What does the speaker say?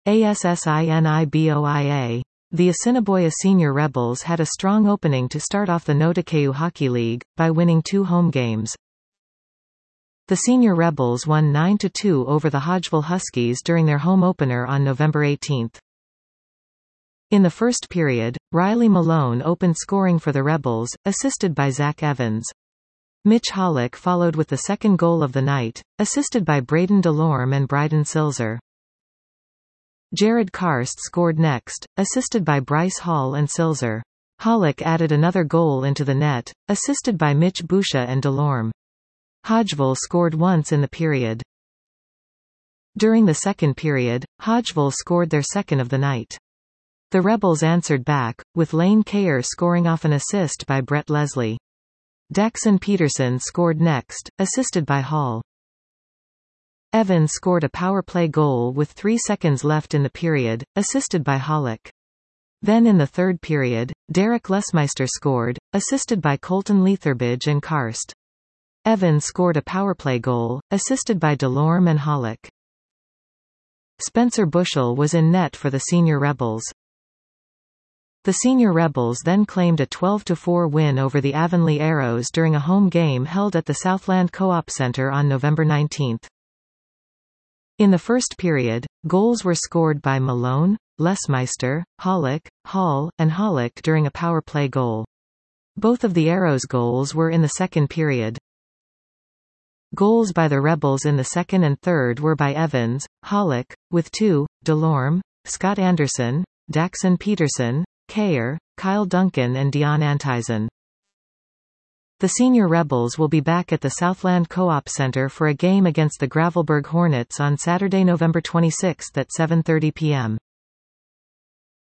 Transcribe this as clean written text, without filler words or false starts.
ASSINIBOIA. The Assiniboia Senior Rebels had a strong opening to start off the Notikewin Hockey League, by winning 2 home games. The Senior Rebels won 9-2 over the Hodgeville Huskies during their home opener on November 18. In the first period, Riley Malone opened scoring for the Rebels, assisted by Zach Evans. Mitch Hollick followed with the second goal of the night, assisted by Braden Delorme and Bryden Silzer. Jared Karst scored next, assisted by Bryce Hall and Silzer. Hollick added another goal into the net, assisted by Mitch Busha and Delorme. Hodgeville scored once in the period. During the second period, Hodgeville scored their second of the night. The Rebels answered back, with Lane Kayer scoring off an assist by Brett Leslie. Daxon Peterson scored next, assisted by Hall. Evans scored a power play goal with 3 seconds left in the period, assisted by Hollick. Then in the third period, Derek Lesmeister scored, assisted by Colton Leatherbridge and Karst. Evans scored a power play goal, assisted by Delorme and Hollick. Spencer Bushell was in net for the Senior Rebels. The Senior Rebels then claimed a 12-4 win over the Avonlea Arrows during a home game held at the Southland Co-op Center on November 19. In the first period, goals were scored by Malone, Lesmeister, Hollick, Hall, and Hollick during a power play goal. Both of the Arrows' goals were in the second period. Goals by the Rebels in the second and third were by Evans, Hollick, with 2, Delorme, Scott Anderson, Daxon Peterson, Kayer, Kyle Duncan and Dion Antizan. The Senior Rebels will be back at the Southland Co-op Center for a game against the Gravelbourg Hornets on Saturday, November 26 at 7:30 p.m.